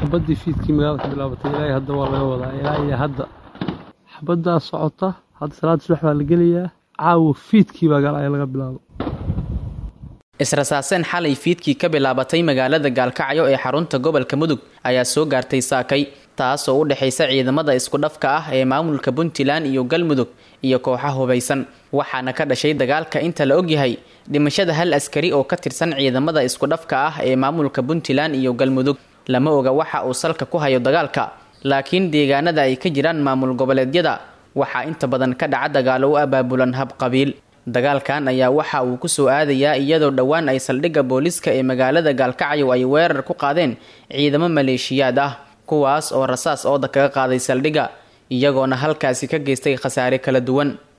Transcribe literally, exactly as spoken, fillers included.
xabadii fiidkii magaalada ka bilaabatay ilaa hadda waa laga wadaa ilaa iyo hadda xabadaa socota hadda salaad subax baa la gelayaa caawa fiidkii baa galay laga bilaabo israsaaseen xalay fiidkii ka bilaabatay magaalada Gaalkacyo ee xarunta gobolka Mudug ayaa soo gaartay saakay taas oo u dhaxaysa ciidamada isku dhafka ah ee maamulka Puntland iyo Galmudug iyo kooxaha hubeysan waxaana ka dhashay dagaalka inta la og yahay dhimashada hal askari oo ka tirsan ciidamada isku dhafka ah ee maamulka Puntland iyo Galmudug lama oga waxa uu salka ku hayo dagaalka laakiin deegaanada ay ka jiraan maamul goboleedyada waxa inta badan ka dhaca dagaalo u abaabulan hab qabiil dagaalkan ayaa waxa uu ku soo aadayaa iyadoo dhawaan ay saldhigga booliska ee magaalada Gaalkacyo ay weerar ku qaadeen ciidamo maleeshiyaad ah kuwaas oo rasaas oo kaga qaaday saldhigga iyagoona halkaasi ka geystay khasaare kala duwan